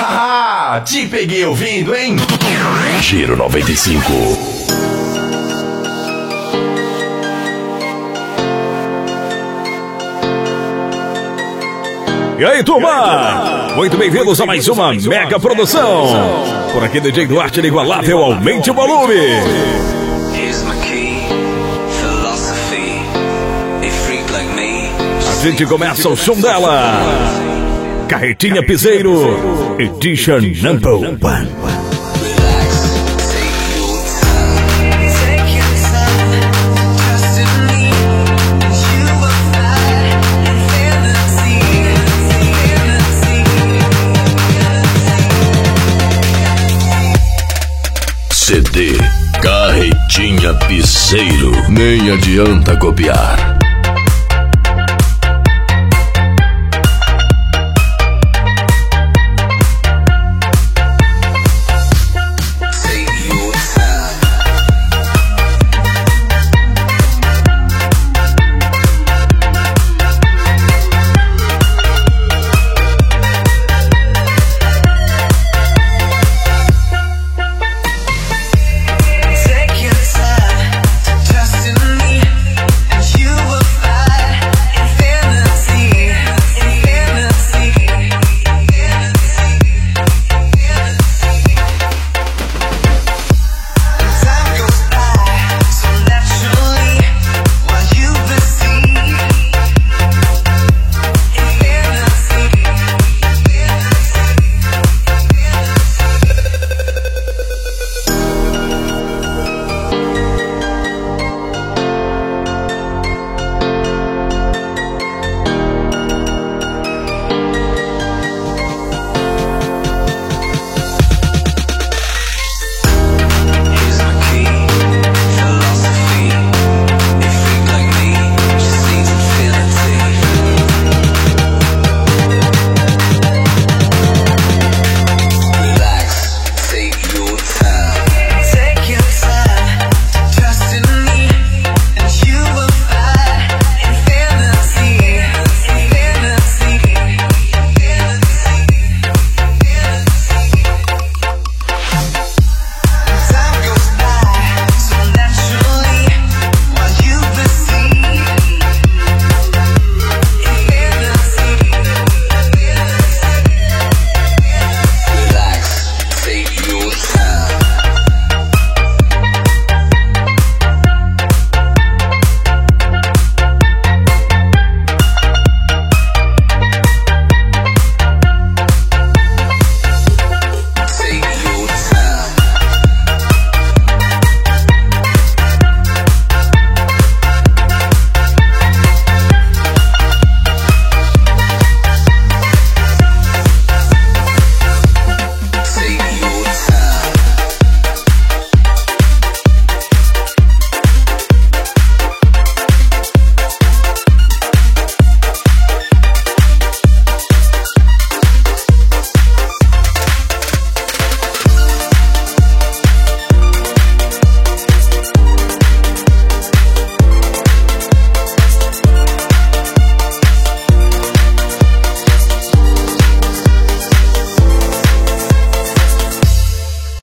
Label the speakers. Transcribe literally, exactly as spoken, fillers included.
Speaker 1: Haha, te peguei ouvindo, hein?
Speaker 2: Giro noventa e cinco.
Speaker 3: E aí, turma? Muito bem-vindos a mais uma mega produção. Por aqui, D J Duarte Inigualável, aumente o volume. A gente começa o som dela. Carretinha Piseiro, Edition Number One.
Speaker 2: C D Carretinha Piseiro. Nem adianta copiar.